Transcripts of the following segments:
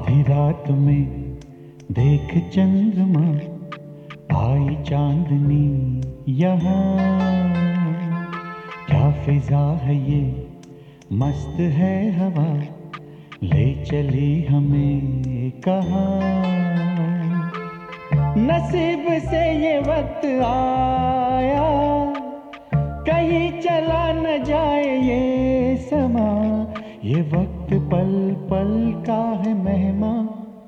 आधी रात में देख चंद्रमा, आई चांदनी यहाँ। क्या फिजा है ये, मस्त है हवा, ले चली हमें कहाँ। नसीब से ये वक्त आया, कहीं चला न जाए ये समा। ये वक्त पल पल का है मेहमान।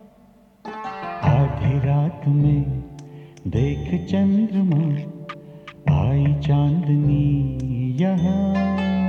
आधी रात में देख चंद्रमा, आई चांदनी यहाँ।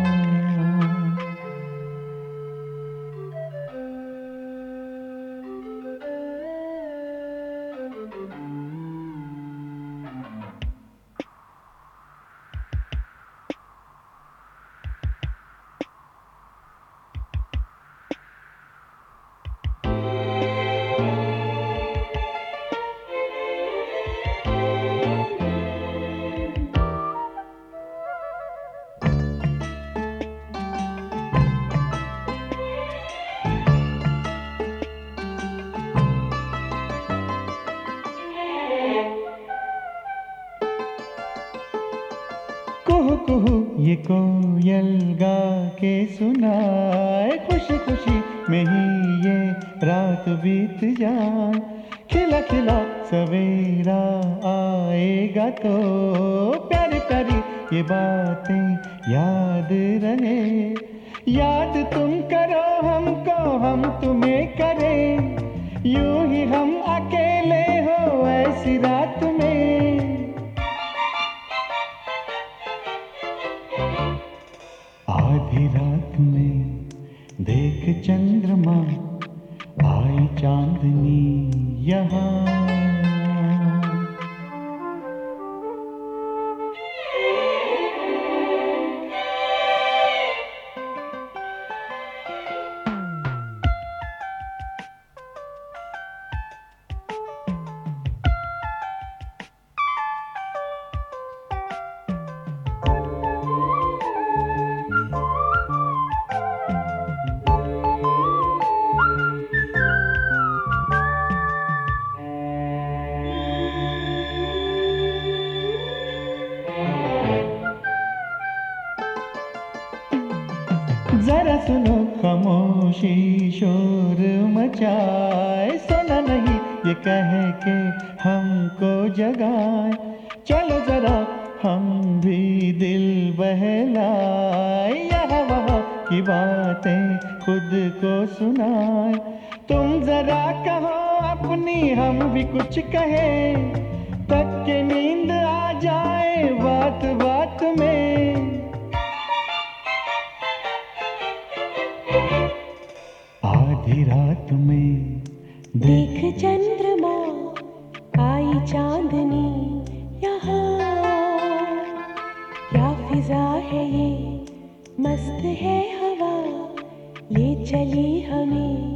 कुहू कुहू ये कोयल गा के सुनाए, खुशी खुशी में ही ये रात बीत जाए। खिला खिला सवेरा आएगा तो प्यारी प्यारी ये बातें याद रहे। याद तुम करो हमको, हम तुम्हें करें, यूं ही हम अकेले हो ऐसी रात में। आधी रात में देख चंद्रमा, आई चांदनी यहाँ। जरा सुनो खामोशी शोर मचाए, सोना नहीं ये कह के हमको जगाए। चलो जरा हम भी दिल बहलाए, यहाँ वहाँ की बातें खुद को सुनाए। तुम जरा कहो अपनी, हम भी कुछ कहें, तक के नींद आ जाए बात बात में। आधी रात में देख चंद्रमा, आई चांदनी यहाँ। क्या फिजा है ये, मस्त है हवा, ले चली हमें